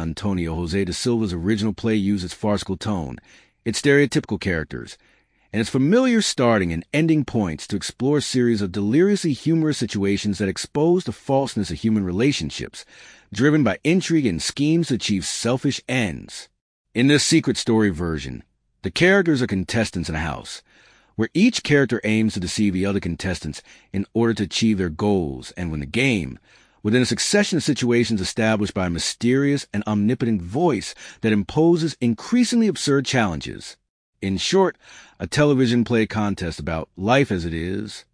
Antonio Jose da Silva's original play used its farcical tone, its stereotypical characters, and its familiar starting and ending points to explore a series of deliriously humorous situations that expose the falseness of human relationships, driven by intrigue and schemes to achieve selfish ends. In this secret story version, the characters are contestants in a house, where each character aims to deceive the other contestants in order to achieve their goals and win the game, within a succession of situations established by a mysterious and omnipotent voice that imposes increasingly absurd challenges. In short, a television play contest about life as it is,